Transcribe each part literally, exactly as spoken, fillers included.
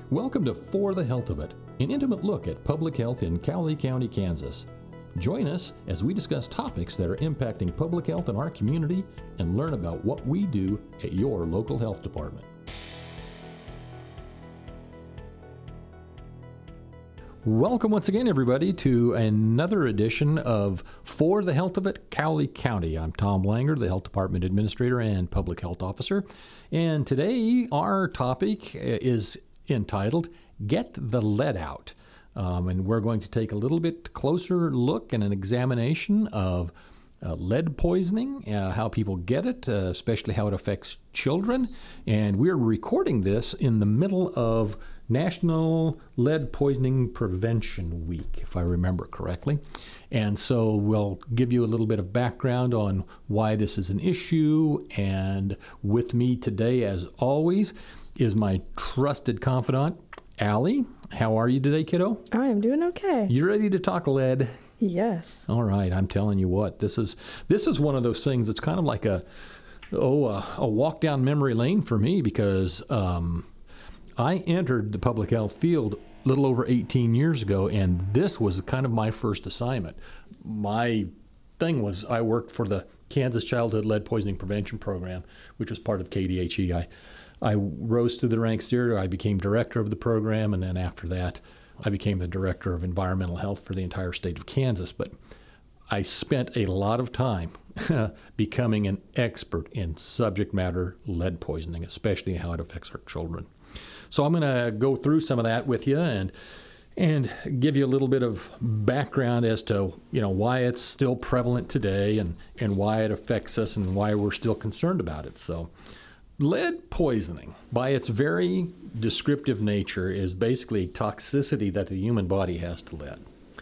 Welcome to For the Health of It, an intimate look at public health in Cowley County, Kansas. Join us as we discuss topics that are impacting public health in our community and learn about what we do at your local health department. Welcome once again, everybody, to another edition of For the Health of It, Cowley County. I'm Tom Langer, the Health Department Administrator and Public Health Officer. And today our topic is entitled, Get the Lead Out. Um, and we're going to take a little bit closer look and an examination of uh, lead poisoning, uh, how people get it, uh, especially how it affects children. And we're recording this in the middle of National Lead Poisoning Prevention Week, if I remember correctly. And so we'll give you a little bit of background on why this is an issue. And with me today, as always, is my trusted confidant, Allie. How are you today, kiddo? I am doing okay. You ready to talk lead? Yes. All right. I'm telling you what, this is this is one of those things that's kind of like a, oh, a, a walk down memory lane for me because um, I entered the public health field a little over eighteen years ago, and this was kind of my first assignment. My thing was I worked for the Kansas Childhood Lead Poisoning Prevention Program, which was part of K D H E. I, I rose through the ranks there. I became director of the program, and then after that, I became the director of environmental health for the entire state of Kansas. But I spent a lot of time becoming an expert in subject matter lead poisoning, especially how it affects our children. So I'm going to go through some of that with you and and give you a little bit of background as to, you know, why it's still prevalent today and, and why it affects us and why we're still concerned about it. So lead poisoning, by its very descriptive nature, is basically toxicity that the human body has to lead.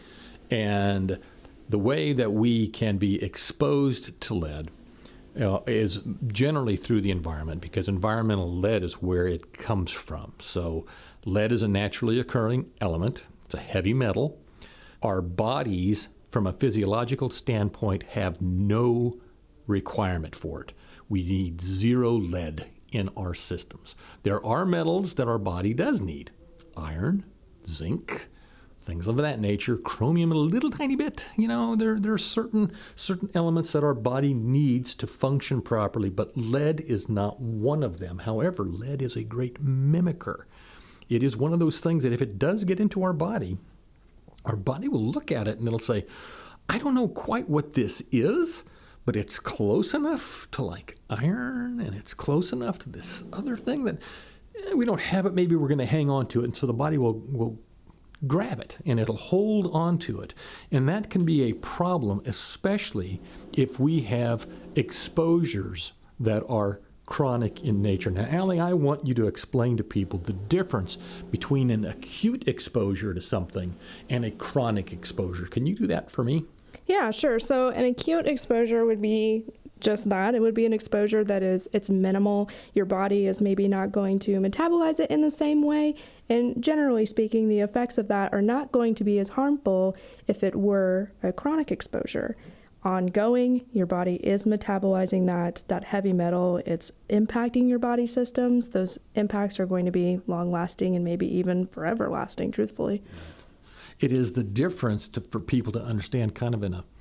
And the way that we can be exposed to lead Uh, is generally through the environment, because environmental lead is where it comes from. So lead is a naturally occurring element. It's a heavy metal. Our bodies, from a physiological standpoint, have no requirement for it. We need zero lead in our systems. There are metals that our body does need. Iron, zinc, things of that nature, chromium a little tiny bit. You know, there, there are certain certain elements that our body needs to function properly, but lead is not one of them. However, lead is a great mimicker. It is one of those things that if it does get into our body, our body will look at it and it'll say, I don't know quite what this is, but it's close enough to like iron, and it's close enough to this other thing that eh, we don't have it. Maybe we're going to hang on to it. And so the body will will grab it and it'll hold on to it. And that can be a problem, especially if we have exposures that are chronic in nature. Now, Allie, I want you to explain to people the difference between an acute exposure to something and a chronic exposure. Can you do that for me? Yeah, sure. So an acute exposure would be just that. It would be an exposure that is, it's minimal. Your body is maybe not going to metabolize it in the same way. And generally speaking, the effects of that are not going to be as harmful if it were a chronic exposure. Ongoing, your body is metabolizing that, that heavy metal. It's impacting your body systems. Those impacts are going to be long-lasting and maybe even forever lasting, truthfully. It is the difference to, for people to understand kind of in a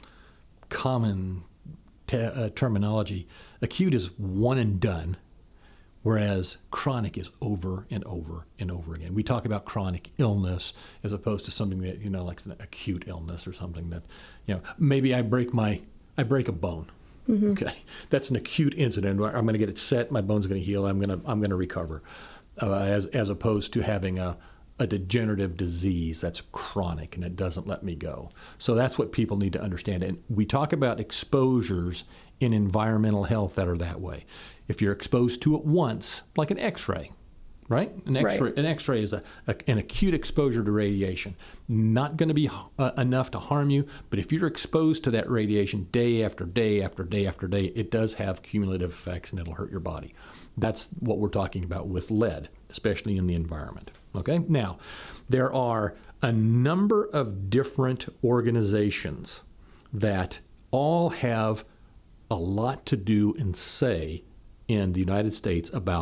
common te- uh, terminology. Acute is one and done, whereas chronic is over and over and over again. We talk about chronic illness as opposed to something that, you know, like an acute illness or something that, you know, maybe I break my, I break a bone. Mm-hmm. Okay. That's an acute incident where I'm going to get it set, my bone's going to heal, I'm going to, I'm going to recover, uh, as, as opposed to having a, a degenerative disease that's chronic and it doesn't let me go. So that's what people need to understand. And we talk about exposures in environmental health that are that way. If you're exposed to it once, like an X-ray, right? An X-ray, right. An X-ray is a, a, an acute exposure to radiation. Not going to be uh, enough to harm you, but if you're exposed to that radiation day after day after day after day, it does have cumulative effects and it'll hurt your body. That's what we're talking about with lead, especially in the environment. Okay? Now, there are a number of different organizations that all have a lot to do and say in the United States about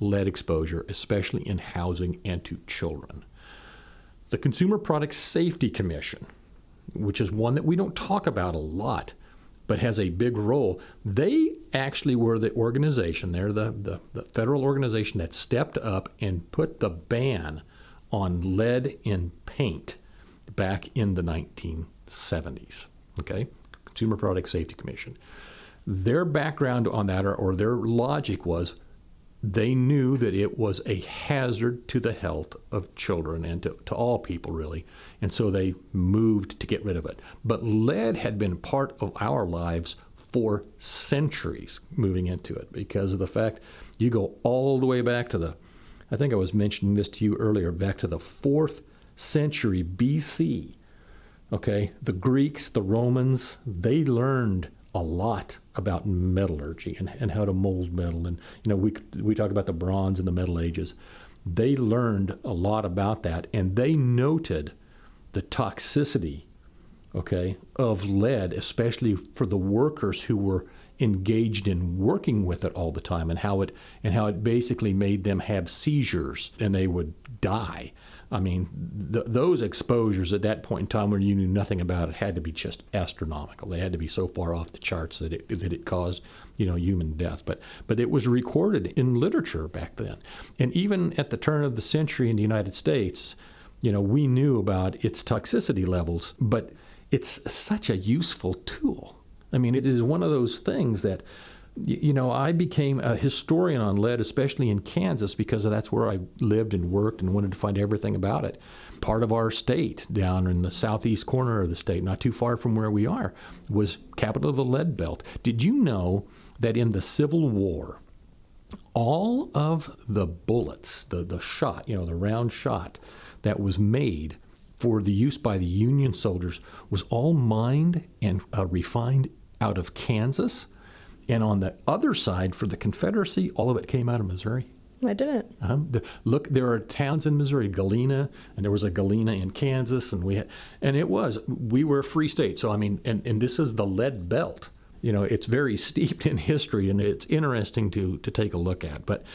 lead exposure, especially in housing and to children. The Consumer Product Safety Commission, which is one that we don't talk about a lot, but has a big role, they actually were the organization, they're the, the, the federal organization that stepped up and put the ban on lead in paint back in the nineteen seventies. Okay? Consumer Product Safety Commission. Their background on that, or, or their logic was, they knew that it was a hazard to the health of children and to, to all people, really. And so they moved to get rid of it. But lead had been part of our lives for centuries moving into it because of the fact you go all the way back to the, I think I was mentioning this to you earlier, back to the fourth century B C. Okay, the Greeks, the Romans, they learned a lot about metallurgy and, and how to mold metal. And, you know, we we talk about the Bronze and the Middle Ages. They learned a lot about that, and they noted the toxicity, okay, of lead, especially for the workers who were engaged in working with it all the time, and how it and how it basically made them have seizures and they would die. I mean, th- those exposures at that point in time when you knew nothing about it had to be just astronomical. They had to be so far off the charts that it that it caused, you know, human death. But but it was recorded in literature back then. And even at the turn of the century in the United States, you know, we knew about its toxicity levels, but it's such a useful tool. I mean, it is one of those things that, you know, I became a historian on lead, especially in Kansas, because that's where I lived and worked and wanted to find everything about it. Part of our state, down in the southeast corner of the state, not too far from where we are, was capital of the lead belt. Did you know that in the Civil War, all of the bullets, the, the shot, you know, the round shot that was made for the use by the Union soldiers was all mined and uh, refined out of Kansas? And on the other side, for the Confederacy, all of it came out of Missouri. I didn't. Uh-huh. The, look, there are towns in Missouri, Galena, and there was a Galena in Kansas, and we had, and it was, we were a free state. So, I mean, and, and this is the lead belt. You know, it's very steeped in history, and it's interesting to, to take a look at. But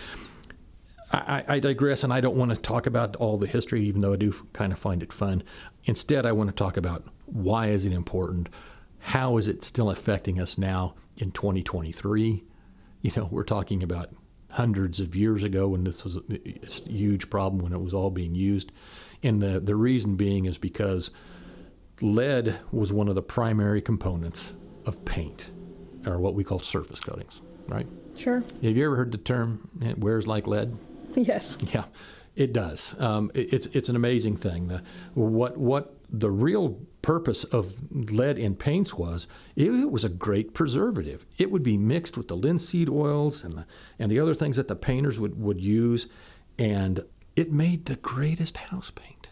I, I digress, and I don't want to talk about all the history, even though I do kind of find it fun. Instead, I want to talk about why is it important? How is it still affecting us now in twenty twenty-three? You know, we're talking about hundreds of years ago when this was a huge problem when it was all being used. And the, the reason being is because lead was one of the primary components of paint, or what we call surface coatings, right? Sure. Have you ever heard the term, it wears like lead? Yes. Yeah, it does. Um, it, it's it's an amazing thing. The, what what the real purpose of lead in paints was, it, it was a great preservative. It would be mixed with the linseed oils and the, and the other things that the painters would, would use, and it made the greatest house paint.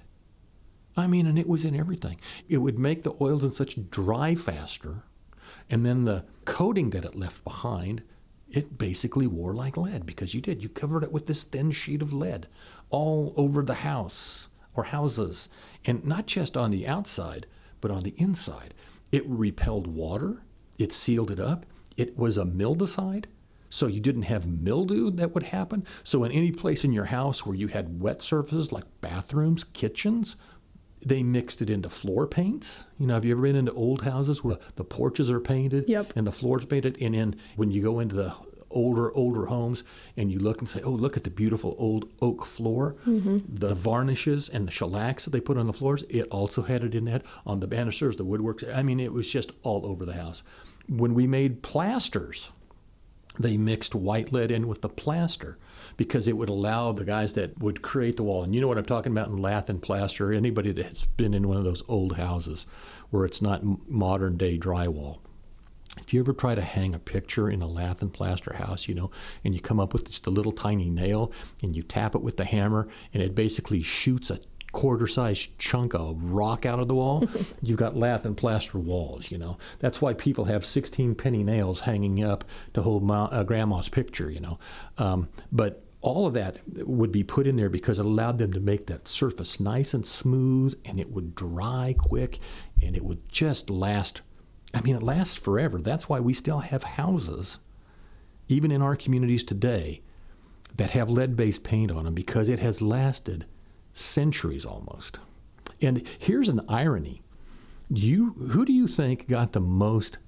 I mean, and it was in everything. It would make the oils and such dry faster, and then the coating that it left behind, it basically wore like lead because you did. You covered it with this thin sheet of lead all over the house or houses, and not just on the outside, but on the inside. It repelled water. It sealed it up. It was a mildicide, so you didn't have mildew that would happen. So in any place in your house where you had wet surfaces like bathrooms, kitchens, they mixed it into floor paints. You know, have you ever been into old houses where the porches are painted Yep. and the floors painted? And then when you go into the older, older homes and you look and say, oh, look at the beautiful old oak floor, mm-hmm. the varnishes and the shellacs that they put on the floors, it also had it in that, on the banisters, the woodworks. I mean, it was just all over the house. When we made plasters, they mixed white lead in with the plaster because it would allow the guys that would create the wall. And you know what I'm talking about in lath and plaster. Anybody that's been in one of those old houses where it's not modern day drywall. If you ever try to hang a picture in a lath and plaster house, you know, and you come up with just a little tiny nail and you tap it with the hammer and it basically shoots a quarter-sized chunk of rock out of the wall, you've got lath and plaster walls, you know. That's why people have sixteen penny nails hanging up to hold ma- uh, grandma's picture, you know. Um, but all of that would be put in there because it allowed them to make that surface nice and smooth, and it would dry quick, and it would just last. I mean, it lasts forever. That's why we still have houses, even in our communities today, that have lead-based paint on them because it has lasted centuries almost. And here's an irony. You, who do you think got the most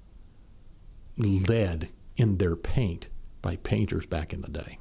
lead in their paint by painters back in the day?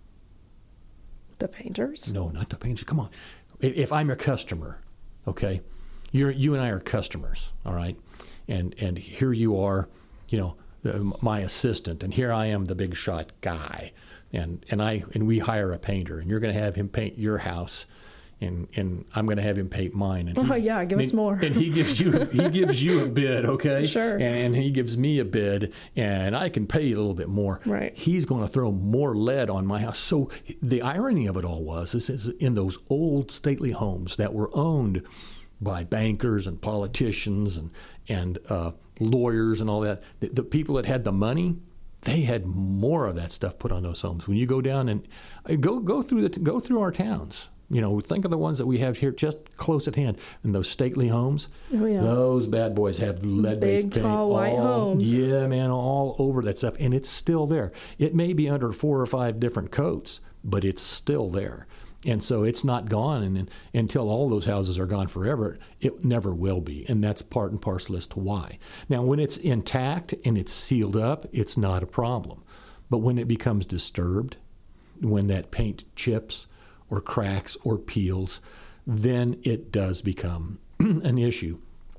The painters? No, not the painters. Come on. If, if I'm a customer, okay, you're, you and I are customers, all right? And and here you are, you know, uh, my assistant, and here I am, the big shot guy, and and I and we hire a painter, and you're going to have him paint your house, and and I'm going to have him paint mine. And oh he, yeah, give and, us more. And he gives you he gives you a bid, okay? Sure. And, and he gives me a bid, and I can pay you a little bit more. Right. He's going to throw more lead on my house. So the irony of it all was, this is in those old stately homes that were owned by bankers and politicians and and uh, lawyers and all that. The, the people that had the money, they had more of that stuff put on those homes. When you go down and uh, go go through the go through our towns, you know, think of the ones that we have here just close at hand. And those stately homes, oh, yeah. those bad boys have lead-based Big, paint. tall, white all, homes. Yeah, man, all over that stuff, and it's still there. It may be under four or five different coats, but it's still there. And so it's not gone, and, and until all those houses are gone forever, it never will be. And that's part and parcel as to why. Now, when it's intact and it's sealed up, it's not a problem. But when it becomes disturbed, when that paint chips or cracks or peels, then it does become an issue.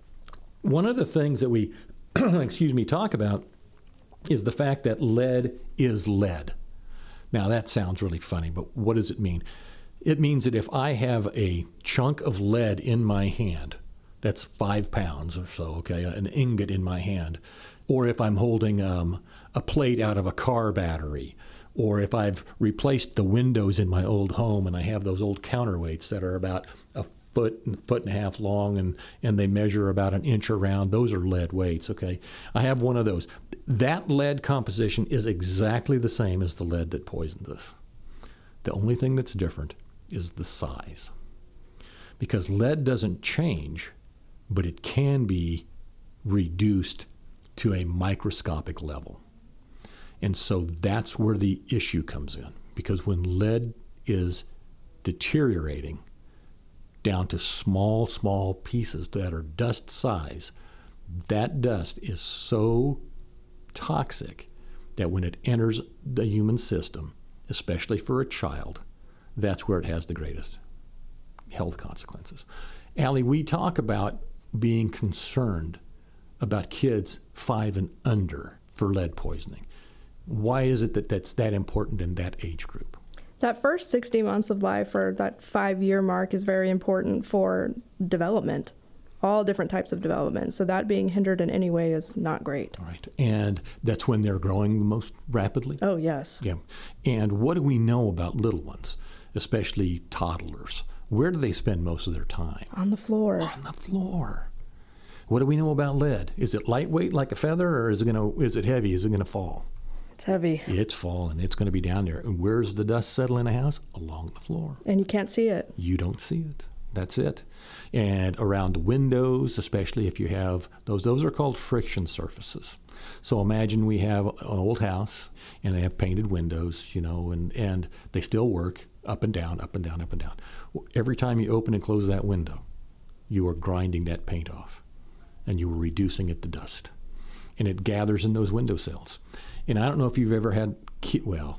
One of the things that we, excuse me, talk about is the fact that lead is lead. Now, that sounds really funny, but what does it mean? It means that if I have a chunk of lead in my hand, that's five pounds or so, okay, an ingot in my hand, or if I'm holding um, a plate out of a car battery, or if I've replaced the windows in my old home and I have those old counterweights that are about a foot and foot and a half long and, and they measure about an inch around, those are lead weights, okay? I have one of those. That lead composition is exactly the same as the lead that poisoned us. The only thing that's different is the size. Because lead doesn't change, but it can be reduced to a microscopic level. And so that's where the issue comes in. Because when lead is deteriorating down to small, small pieces that are dust size, that dust is so toxic that when it enters the human system, especially for a child, that's where it has the greatest health consequences. Allie, we talk about being concerned about kids five and under for lead poisoning. Why is it that that's that important in that age group? That first sixty months of life, or that five-year mark, is very important for development, all different types of development. So that being hindered in any way is not great. All right. And that's when they're growing the most rapidly? Oh, yes. Yeah. And what do we know about little ones, especially toddlers? Where do they spend most of their time? On the floor. On the floor. What do we know about lead? Is it lightweight like a feather, or is it going to? Is it heavy? Is it going to fall? It's heavy. It's falling. It's going to be down there. And where's the dust settle in a house? Along the floor. And you can't see it. You don't see it. That's it. And around windows, especially if you have those, those are called friction surfaces. So imagine we have an old house and they have painted windows, you know, and, and they still work up and down, up and down, up and down. Every time you open and close that window, you are grinding that paint off and you are reducing it to dust. And it gathers in those window sills. And I don't know if you've ever had, ki- well,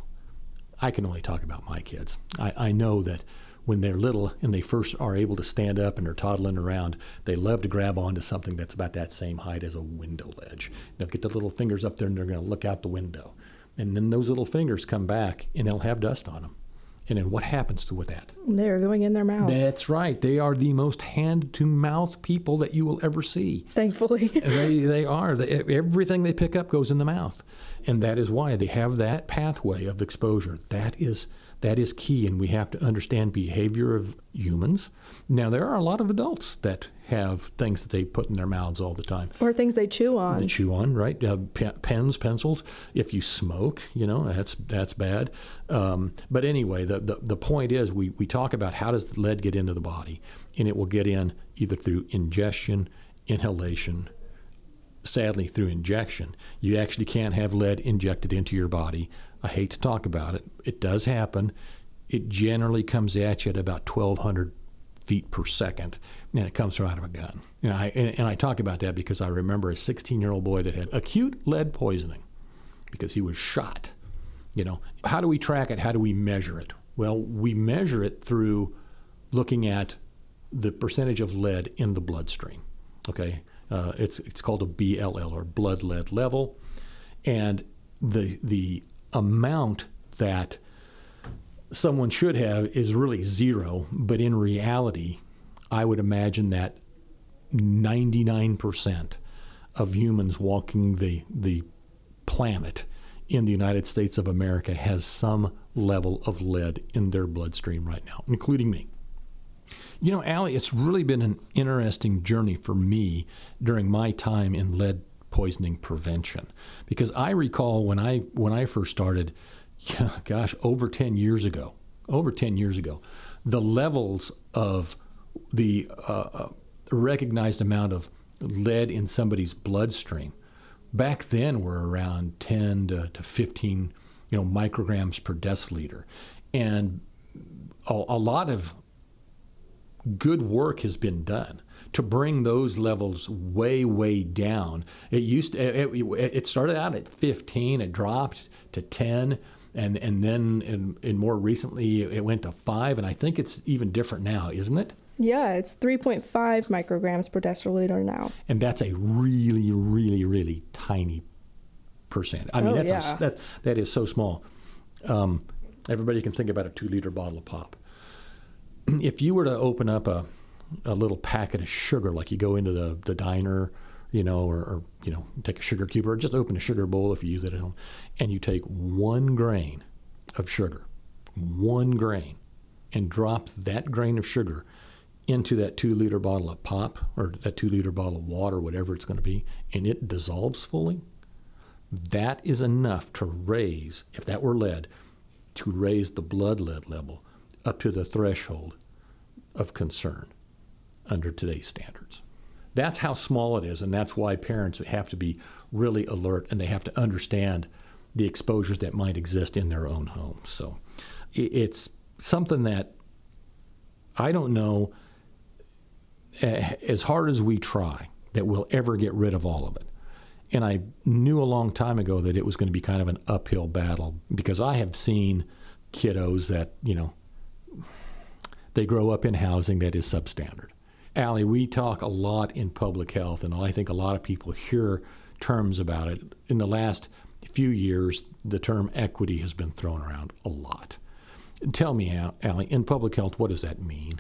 I can only talk about my kids. I, I know that when they're little and they first are able to stand up and they're toddling around, they love to grab onto something that's about that same height as a window ledge. They'll get their little fingers up there and they're going to look out the window. And then those little fingers come back and they'll have dust on them. And then what happens to with that? They're going in their mouth. That's right. They are the most hand-to-mouth people that you will ever see. Thankfully. they they are. They, everything they pick up goes in the mouth. And that is why they have that pathway of exposure. That is that is key, and we have to understand behavior of humans. Now, there are a lot of adults that have things that they put in their mouths all the time. Or things they chew on. They chew on, right? Uh, pe- pens, pencils. If you smoke, you know, that's that's bad. Um, but anyway, the, the, the point is we, we talk about how does the lead get into the body, and it will get in either through ingestion, inhalation, sadly through injection. You actually can't have lead injected into your body I hate to talk about it. It does happen. It generally comes at you at about twelve hundred feet per second, and it comes right out of a gun. You know, I, and, and I talk about that because I remember a sixteen-year-old boy that had acute lead poisoning because he was shot. You know, how do we track it? How do we measure it? Well, we measure it through looking at the percentage of lead in the bloodstream. Okay, uh, it's it's called a B L L, or blood lead level, and the the amount that someone should have is really zero, but in reality, I would imagine that ninety-nine percent of humans walking the the planet in the United States of America has some level of lead in their bloodstream right now, including me. You know, Allie, it's really been an interesting journey for me during my time in lead poisoning prevention, because I recall when I when I first started, yeah, gosh, over ten years ago, over ten years ago, the levels of the uh, recognized amount of lead in somebody's bloodstream back then were around ten to, to fifteen, you know, micrograms per deciliter. And a, a lot of good work has been done to bring those levels way, way down. It used to, it, it started out at fifteen, it dropped to ten, and and then in, in more recently it went to five, and I think it's even different now, isn't it? Yeah, it's three point five micrograms per deciliter now. And that's a really, really, really tiny percent. I mean, oh, that's yeah. a, that that is so small. Um, everybody can think about a two-liter bottle of pop. If you were to open up a, a little packet of sugar, like you go into the, the diner, you know, or, or, you know, take a sugar cube, or just open a sugar bowl if you use it at home, and you take one grain of sugar, one grain, and drop that grain of sugar into that two-liter bottle of pop, or that two-liter bottle of water, whatever it's going to be, and it dissolves fully, that is enough to raise, if that were lead, to raise the blood lead level up to the threshold of concern under today's standards. That's how small it is, and that's why parents have to be really alert, and they have to understand the exposures that might exist in their own homes. So it's something that I don't know, as hard as we try, that we'll ever get rid of all of it. And I knew a long time ago that it was going to be kind of an uphill battle, because I have seen kiddos that, you know, they grow up in housing that is substandard. Allie, we talk a lot in public health, and I think a lot of people hear terms about it. In the last few years, the term equity has been thrown around a lot. Tell me, Allie, in public health, what does that mean?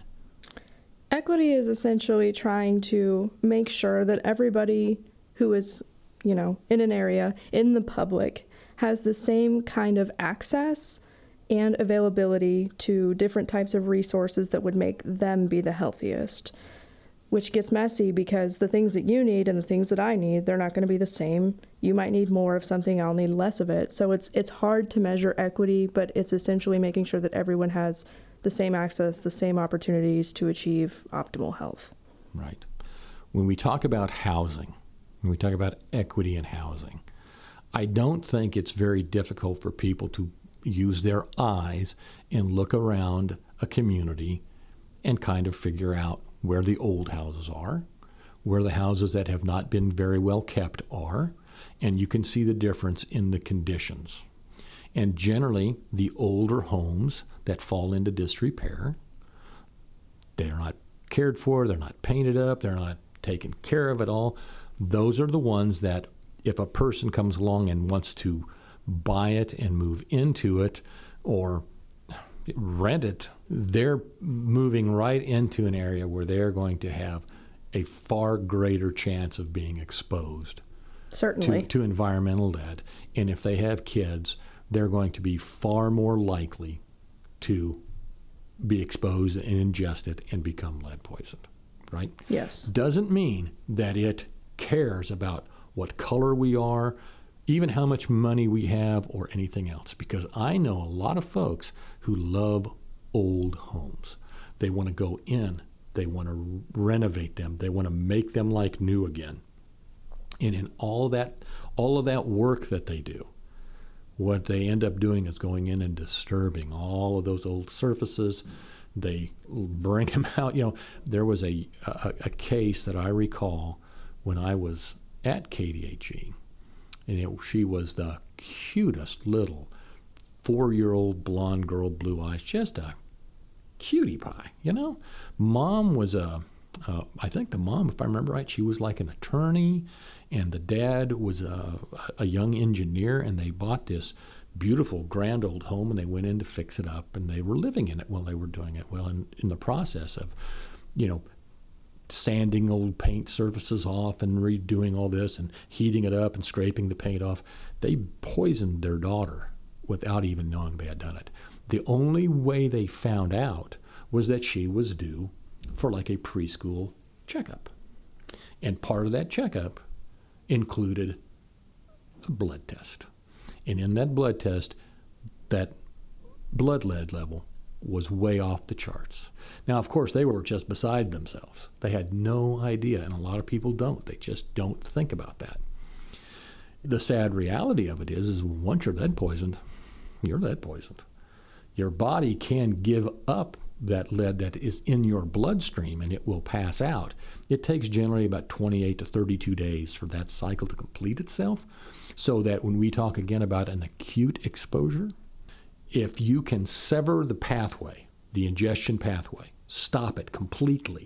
Equity is essentially trying to make sure that everybody who is, you know, in an area, in the public, has the same kind of access and availability to different types of resources that would make them be the healthiest, which gets messy because the things that you need and the things that I need, they're not going to be the same. You might need more of something, I'll need less of it. So it's it's hard to measure equity, but it's essentially making sure that everyone has the same access, the same opportunities to achieve optimal health. Right. When we talk about housing, when we talk about equity in housing, I don't think it's very difficult for people to use their eyes and look around a community and kind of figure out where the old houses are, where the houses that have not been very well kept are, and you can see the difference in the conditions. And generally, the older homes that fall into disrepair, they're not cared for, they're not painted up, they're not taken care of at all. Those are the ones that if a person comes along and wants to buy it and move into it or rent it, they're moving right into an area where they're going to have a far greater chance of being exposed Certainly. to, to environmental lead. And if they have kids, they're going to be far more likely to be exposed and ingest it and become lead poisoned, right? Yes. Doesn't mean that it cares about what color we are, even how much money we have, or anything else. Because I know a lot of folks who love old homes. They want to go in, they want to renovate them, they want to make them like new again. And in all that, all of that work that they do, what they end up doing is going in and disturbing all of those old surfaces. They bring them out. You know, there was a, a, a case that I recall when I was at K D H E, and it, she was the cutest little four-year-old blonde girl, blue eyes, just a cutie pie, you know. Mom was a, uh, I think the mom, if I remember right, she was like an attorney, and the dad was a, a young engineer, and they bought this beautiful, grand old home, and they went in to fix it up, and they were living in it while they were doing it. Well, in, in the process of, you know, sanding old paint surfaces off and redoing all this and heating it up and scraping the paint off, they poisoned their daughter without even knowing they had done it. The only way they found out was that she was due for like a preschool checkup. And part of that checkup included a blood test. And in that blood test, that blood lead level was way off the charts. Now, of course, they were just beside themselves. They had no idea, and a lot of people don't. They just don't think about that. The sad reality of it is, is once you're lead poisoned, you're lead poisoned. Your body can give up that lead that is in your bloodstream, and it will pass out. It takes generally about twenty-eight to thirty-two days for that cycle to complete itself, so that when we talk again about an acute exposure, if you can sever the pathway, the ingestion pathway, stop it completely,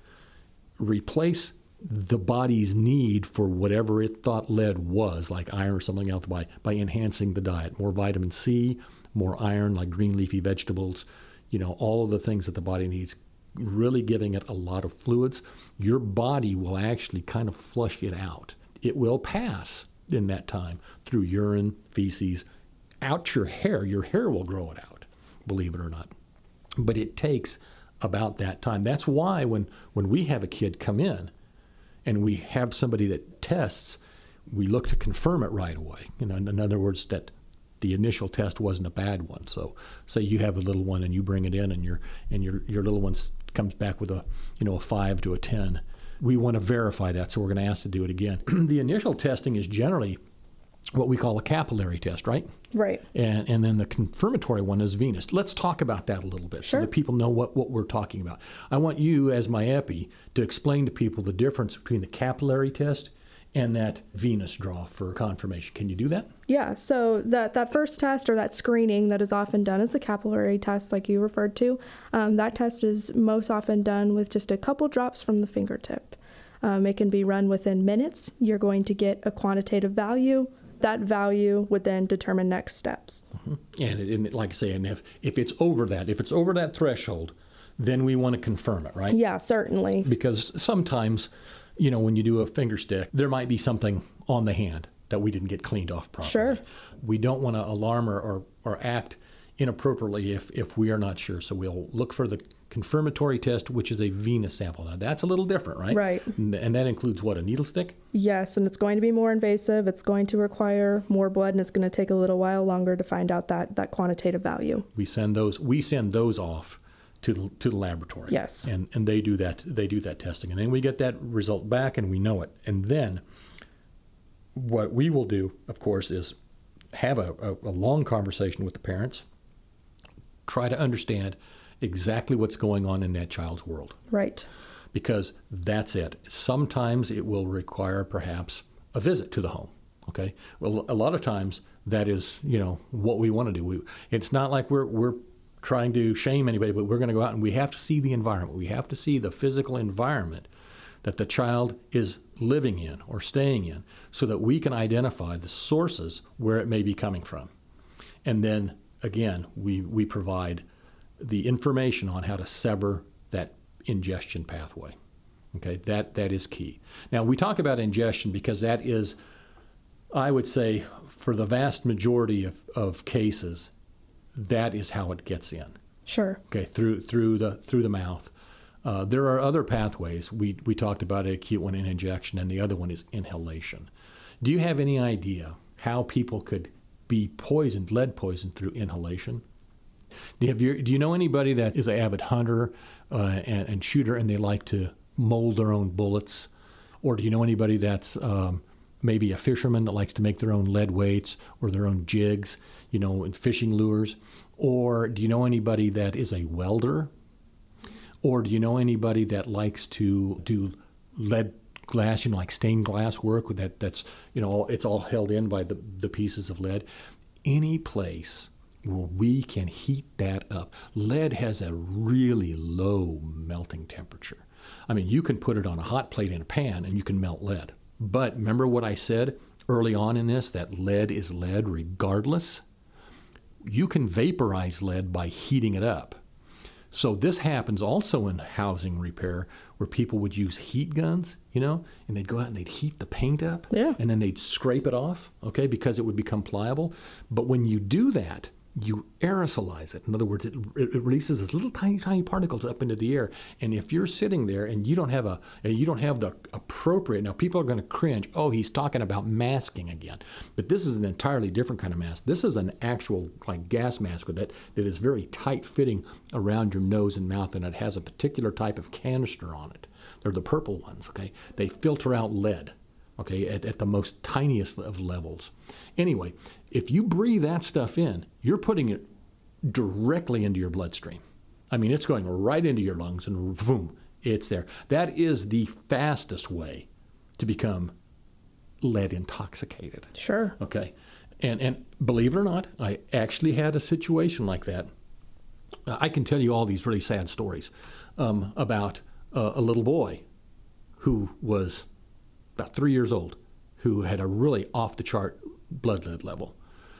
replace the body's need for whatever it thought lead was, like iron or something else, by, by enhancing the diet, more vitamin C, more iron, like green leafy vegetables, you know, all of the things that the body needs, really giving it a lot of fluids, your body will actually kind of flush it out. It will pass in that time through urine, feces, out your hair. Your hair will grow it out, believe it or not. But it takes about that time. That's why when, when we have a kid come in and we have somebody that tests, we look to confirm it right away. You know, in other words, that the initial test wasn't a bad one. So say you have a little one and you bring it in, and your and your your little one comes back with a, you know, a five to a ten. We want to verify that, so we're going to ask to do it again. The initial testing is generally what we call a capillary test, right? Right. And and then the confirmatory one is venous. Let's talk about that a little bit, sure, so that people know what, what we're talking about. I want you, as my epi, to explain to people the difference between the capillary test and that venous draw for confirmation. Can you do that? Yeah, so that, that first test, or that screening that is often done, is the capillary test, like you referred to. Um, that test is most often done with just a couple drops from the fingertip. Um, it can be run within minutes. You're going to get a quantitative value. That value would then determine next steps. Mm-hmm. And, it, and like I say, and if, if it's over that, if it's over that threshold, then we want to confirm it, right? Yeah, certainly. Because sometimes, you know, when you do a finger stick, there might be something on the hand that we didn't get cleaned off properly. Sure. We don't want to alarm or, or, or act inappropriately if, if we are not sure. So we'll look for the confirmatory test, which is a venous sample. Now, that's a little different, right? Right. And, and that includes what, a needle stick? Yes, and it's going to be more invasive. It's going to require more blood, and it's going to take a little while longer to find out that, that quantitative value. We send those, we send those off to the, to the laboratory. Yes. And and they do that they do that testing. And then we get that result back and we know it. And then what we will do, of course, is have a, a, a long conversation with the parents, try to understand exactly what's going on in that child's world. Right. Because that's it. Sometimes it will require perhaps a visit to the home. Okay. Well, a lot of times that is, you know, what we want to do. We, it's not like we're we're trying to shame anybody, but we're going to go out and we have to see the environment. We have to see the physical environment that the child is living in or staying in, so that we can identify the sources where it may be coming from. And then, again, we, we provide the information on how to sever that ingestion pathway. Okay, that that is key. Now, we talk about ingestion because that is, I would say, for the vast majority of, of cases, that is how it gets in. Sure. Okay, through through the through the mouth. Uh, there are other pathways. We we talked about an acute one in injection, and the other one is inhalation. Do you have any idea how people could be poisoned, lead poisoned, through inhalation? Do you, have you, do you know anybody that is an avid hunter uh, and, and shooter, and they like to mold their own bullets? Or do you know anybody that's um, maybe a fisherman that likes to make their own lead weights or their own jigs, you know, and fishing lures? Or do you know anybody that is a welder? Or do you know anybody that likes to do lead glass, you know, like stained glass work with that, that's, you know, it's all held in by the, the pieces of lead? Any place where we can heat that up. Lead has a really low melting temperature. I mean, you can put it on a hot plate in a pan and you can melt lead. But remember what I said early on in this, that lead is lead regardless? You can vaporize lead by heating it up. So this happens also in housing repair, where people would use heat guns, you know, and they'd go out and they'd heat the paint up, yeah. and then they'd scrape it off, okay, because it would become pliable. But when you do that, you aerosolize it. In other words, it, it releases these little tiny, tiny particles up into the air. And if you're sitting there and you don't have a, you don't have the appropriate, now people are going to cringe, oh, he's talking about masking again. But this is an entirely different kind of mask. This is an actual like gas mask that, that is very tight fitting around your nose and mouth, and it has a particular type of canister on it. They're the purple ones, okay? They filter out lead, okay, at, at the most tiniest of levels. Anyway, if you breathe that stuff in, you're putting it directly into your bloodstream. I mean, it's going right into your lungs, and boom, it's there. That is the fastest way to become lead intoxicated. Sure. Okay. And and believe it or not, I actually had a situation like that. I can tell you all these really sad stories um, about uh, a little boy who was about three years old, who had a really off-the-chart blood lead level.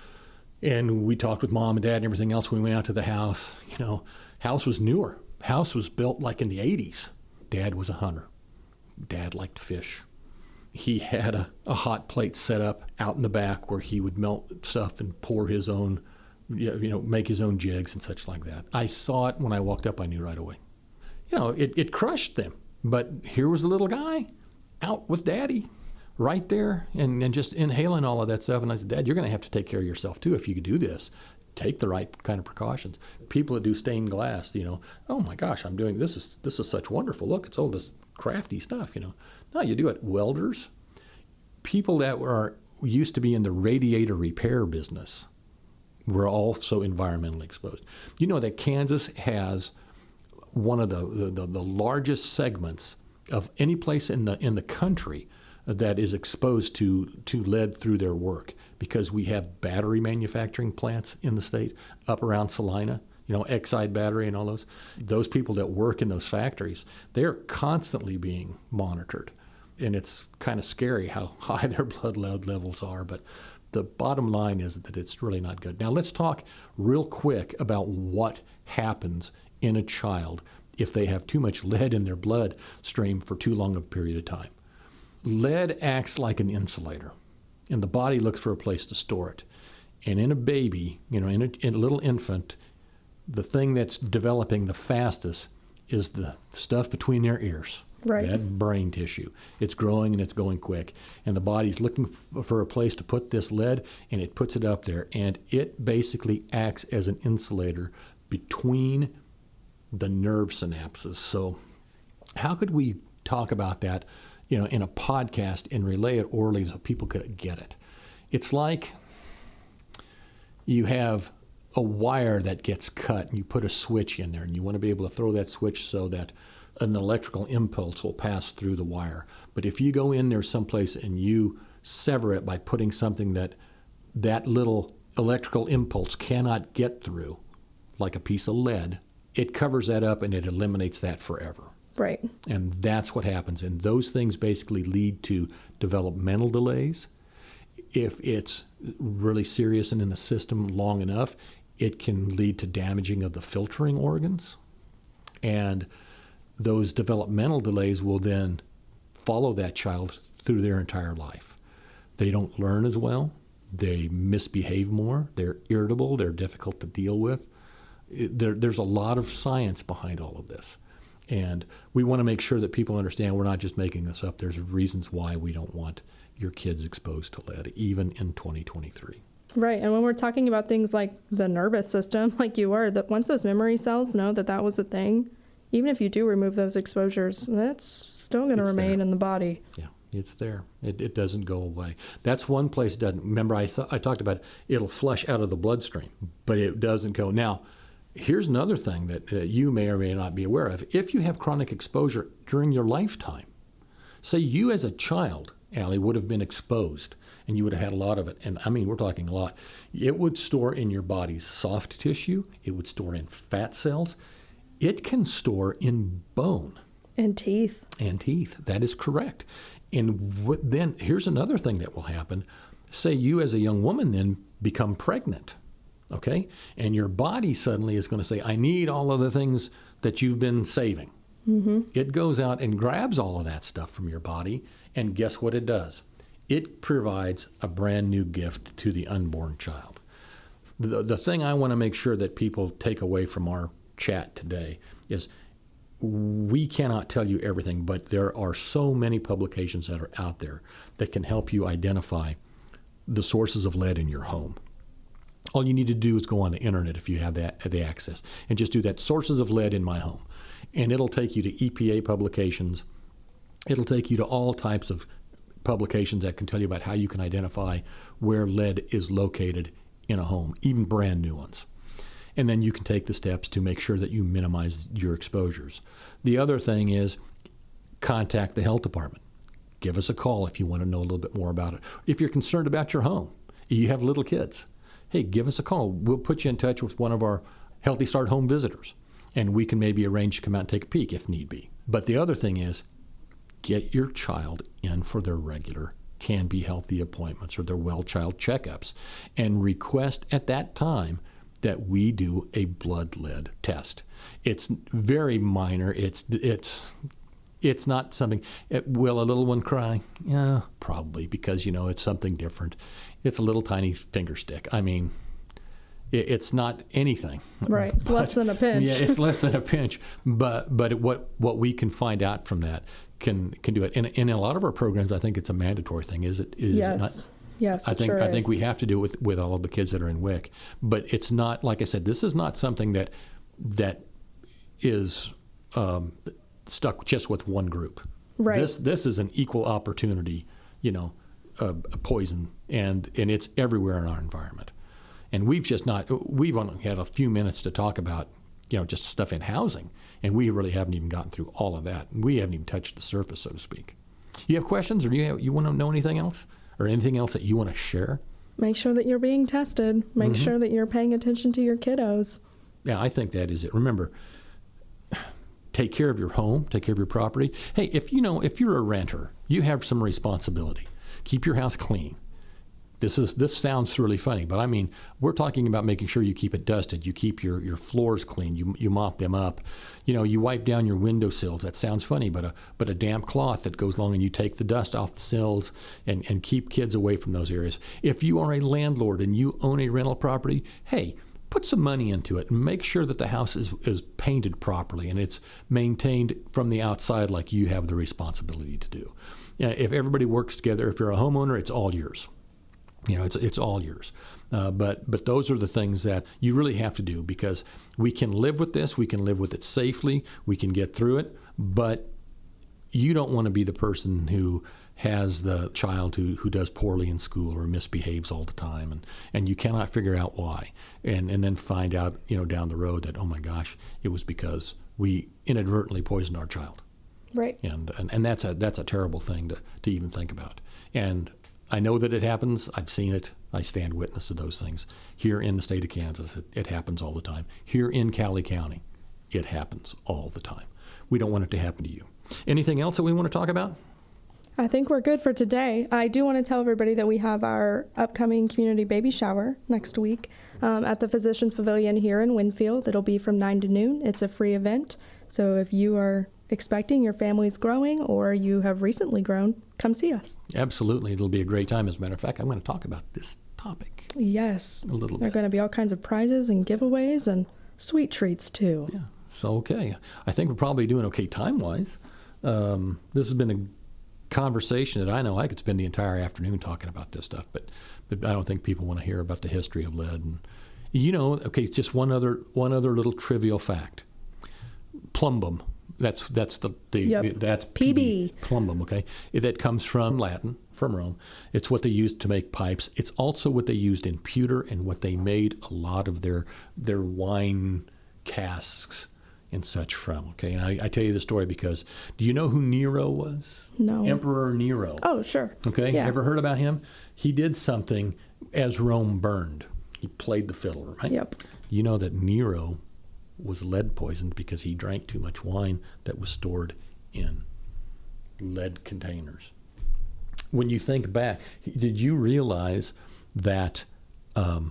And we talked with mom and dad and everything else when we went out to the house. You know, house was newer. House was built like in the eighties. Dad was a hunter. Dad liked to fish. He had a, a hot plate set up out in the back where he would melt stuff and pour his own, you know, make his own jigs and such like that. I saw it when I walked up. I knew right away. You know, it, it crushed them. But here was a little guy out with Daddy right there and, and just inhaling all of that stuff. And I said, Dad, you're going to have to take care of yourself too if you could do this. Take the right kind of precautions. People that do stained glass, you know, oh my gosh, I'm doing this is this is such wonderful. Look, it's all this crafty stuff, you know. No, you do it. Welders, people that were used to be in the radiator repair business were also environmentally exposed. You know that Kansas has one of the the, the, the largest segments of any place in the in the country that is exposed to, to lead through their work, because we have battery manufacturing plants in the state up around Salina, you know, Exide Battery and all those. Those people that work in those factories, they're constantly being monitored. And it's kind of scary how high their blood lead levels are. But the bottom line is that it's really not good. Now let's talk real quick about what happens in a child if they have too much lead in their blood stream for too long a period of time. Lead acts like an insulator, and the body looks for a place to store it. And in a baby, you know, in a, in a little infant, the thing that's developing the fastest is the stuff between their ears, right. That brain tissue. It's growing and it's going quick. And the body's looking f- for a place to put this lead, and it puts it up there. And it basically acts as an insulator between the nerve synapses. So how could we talk about that, you know, in a podcast and relay it orally so people could get it? It's like you have a wire that gets cut and you put a switch in there, and you want to be able to throw that switch so that an electrical impulse will pass through the wire. But if you go in there someplace and you sever it by putting something that that little electrical impulse cannot get through, like a piece of lead, it covers that up and it eliminates that forever. Right. And that's what happens. And those things basically lead to developmental delays. If it's really serious and in the system long enough, it can lead to damaging of the filtering organs. And those developmental delays will then follow that child through their entire life. They don't learn as well. They misbehave more. They're irritable. They're difficult to deal with. It, there, there's a lot of science behind all of this. And we want to make sure that people understand we're not just making this up. There's reasons why we don't want your kids exposed to lead, even in twenty twenty-three. Right. And when we're talking about things like the nervous system, like you were, that once those memory cells know that that was a thing, even if you do remove those exposures, that's still going to remain there in the body. Yeah. It's there. It, it doesn't go away. That's one place it doesn't. Remember, I, I talked about it'll flush out of the bloodstream, but it doesn't go. Now, here's another thing that uh, you may or may not be aware of. If you have chronic exposure during your lifetime, say you as a child, Allie, would have been exposed and you would have had a lot of it. And I mean, we're talking a lot. It would store in your body's soft tissue. It would store in fat cells. It can store in bone. And teeth. And teeth. That is correct. And w- then here's another thing that will happen. Say you as a young woman then become pregnant, okay? And your body suddenly is going to say, I need all of the things that you've been saving. Mm-hmm. It goes out and grabs all of that stuff from your body, and guess what it does? It provides a brand new gift to the unborn child. The, the thing I want to make sure that people take away from our chat today is we cannot tell you everything, but there are so many publications that are out there that can help you identify the sources of lead in your home. All you need to do is go on the internet if you have that the access and just do that, sources of lead in my home. And it'll take you to E P A publications. It'll take you to all types of publications that can tell you about how you can identify where lead is located in a home, even brand new ones. And then you can take the steps to make sure that you minimize your exposures. The other thing is contact the health department. Give us a call if you want to know a little bit more about it. If you're concerned about your home, you have little kids, hey, give us a call. We'll put you in touch with one of our Healthy Start home visitors, and we can maybe arrange to come out and take a peek if need be. But the other thing is get your child in for their regular Can Be Healthy appointments or their well child checkups, and request at that time that we do a blood lead test. It's very minor. It's it's it's not something. It, will a little one cry? Yeah, probably, because you know it's something different. It's a little tiny finger stick. I mean, it, it's not anything. Right. It's but, less than a pinch. Yeah, it's less than a pinch. But but what what we can find out from that can can do it. And in a lot of our programs, I think it's a mandatory thing. Is it? Is yes. it not? Yes, I think sure I think is. we have to do it with, with all of the kids that are in W I C. But it's not, like I said, this is not something that that is um, stuck just with one group. Right. This this is an equal opportunity, you know, uh, poison, and and it's everywhere in our environment. And we've just not we've only had a few minutes to talk about, you know, just stuff in housing, and we really haven't even gotten through all of that. We haven't even touched the surface, so to speak. You have questions, or do you have, you want to know anything else? Or anything else that you want to share? Make sure that you're being tested. Make Mm-hmm. sure that you're paying attention to your kiddos. Yeah, I think that is it. Remember, take care of your home, take care of your property. Hey, if you know, if you're a renter, you have some responsibility. Keep your house clean. This is this sounds really funny, but I mean, we're talking about making sure you keep it dusted, you keep your, your floors clean, you you mop them up, you know, you wipe down your windowsills. That sounds funny, but a but a damp cloth that goes along and you take the dust off the sills and, and keep kids away from those areas. If you are a landlord and you own a rental property, hey, put some money into it and make sure that the house is, is painted properly and it's maintained from the outside like you have the responsibility to do. Yeah, if everybody works together, if you're a homeowner, it's all yours. You know, it's it's all yours. Uh, but but those are the things that you really have to do, because we can live with this. We can live with it safely. We can get through it. But you don't want to be the person who has the child who, who does poorly in school or misbehaves all the time, and, and you cannot figure out why. And and then find out, you know, down the road that, oh, my gosh, it was because we inadvertently poisoned our child. Right. And and, and that's a that's a terrible thing to, to even think about. And I know that it happens. I've seen it. I stand witness to those things. Here in the state of Kansas, it, it happens all the time. Here in Cowley County, it happens all the time. We don't want it to happen to you. Anything else that we want to talk about? I think we're good for today. I do want to tell everybody that we have our upcoming community baby shower next week um, at the Physicians Pavilion here in Winfield. It'll be from nine to noon. It's a free event. So if you are expecting your family's growing or you have recently grown, come see us. Absolutely. It'll be a great time. As a matter of fact, I'm going to talk about this topic. Yes. A little There are bit. going to be all kinds of prizes and giveaways and sweet treats too. Yeah. So, okay. I think we're probably doing okay time-wise. Um, this has been a conversation that I know I could spend the entire afternoon talking about this stuff, but, but I don't think people want to hear about the history of lead. And, you know, okay, just one other one other little trivial fact. Plumbum, That's that's the, the Yep. that's P B. plumbum. Okay, that comes from Latin, from Rome. It's what they used to make pipes. It's also what they used in pewter and what they made a lot of their their wine casks and such from. Okay, and I, I tell you the story because do you know who Nero was? No. Emperor Nero. Oh, sure. Okay, Yeah. ever heard about him? He did something as Rome burned. He played the fiddle, right? Yep. You know that Nero was lead poisoned because he drank too much wine that was stored in lead containers. When you think back, did you realize that um,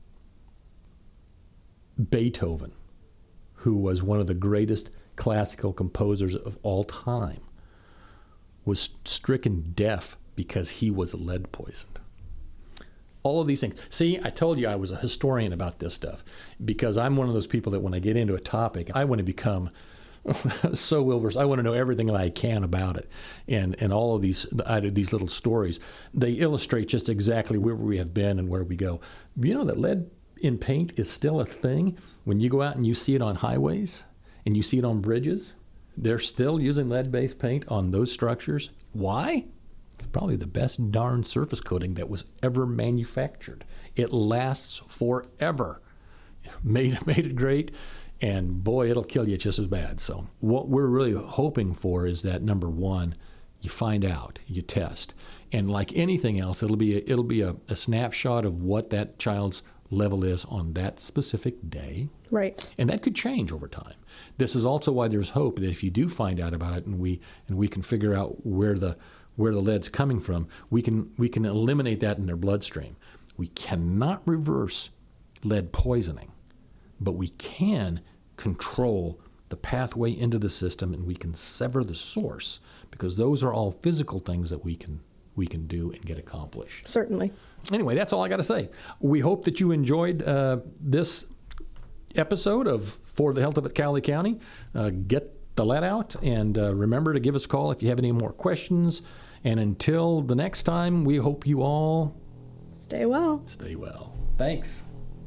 Beethoven, who was one of the greatest classical composers of all time, was stricken deaf because he was lead poisoned? All of these things. See, I told you I was a historian about this stuff because I'm one of those people that when I get into a topic, I want to become so well versed. I want to know everything that I can about it, and and all of these these little stories. They illustrate just exactly where we have been and where we go. You know that lead in paint is still a thing. When you go out and you see it on highways and you see it on bridges, they're still using lead-based paint on those structures. Why? It's probably the best darn surface coating that was ever manufactured. It lasts forever. Made made it great. And boy, it'll kill you just as bad. So what we're really hoping for is that, number one, you find out, you test. And like anything else, it'll be a, it'll be a, a snapshot of what that child's level is on that specific day. Right. And that could change over time. This is also why there's hope that if you do find out about it and we and we can figure out where the where the lead's coming from, we can we can eliminate that in their bloodstream. We cannot reverse lead poisoning, but we can control the pathway into the system, and we can sever the source, because those are all physical things that we can we can do and get accomplished. Certainly. Anyway, that's all I got to say. We hope that you enjoyed uh, this episode of For the Health of It Cowley County. Uh, get the lead out, and uh, remember to give us a call if you have any more questions. And until the next time, we hope you all Stay well. stay well. Thanks.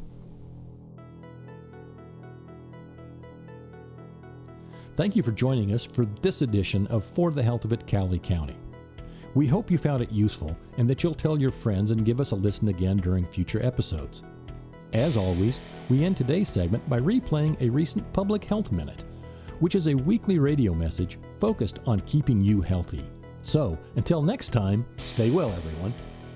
Thank you for joining us for this edition of For the Health of It Cowley County. We hope you found it useful and that you'll tell your friends and give us a listen again during future episodes. As always, we end today's segment by replaying a recent Public Health Minute, which is a weekly radio message focused on keeping you healthy. So, until next time, stay well, everyone.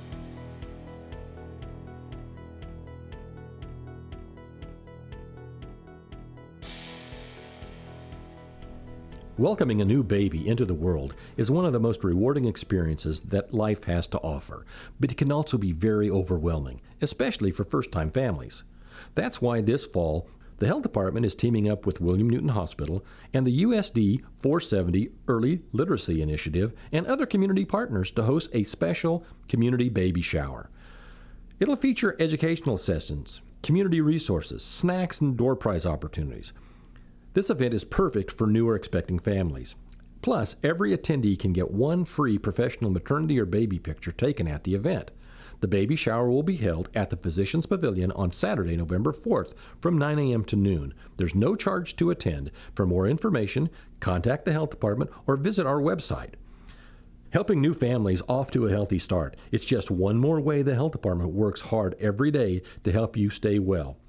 Welcoming a new baby into the world is one of the most rewarding experiences that life has to offer, but it can also be very overwhelming, especially for first-time families. That's why this fall, the Health Department is teaming up with William Newton Hospital and the U S D four seventy Early Literacy Initiative and other community partners to host a special community baby shower. It'll feature educational sessions, community resources, snacks, and door prize opportunities. This event is perfect for new or expecting families. Plus, every attendee can get one free professional maternity or baby picture taken at the event. The baby shower will be held at the Physicians Pavilion on Saturday, November fourth from nine a.m. to noon. There's no charge to attend. For more information, contact the Health Department or visit our website. Helping new families off to a healthy start. It's just one more way the Health Department works hard every day to help you stay well.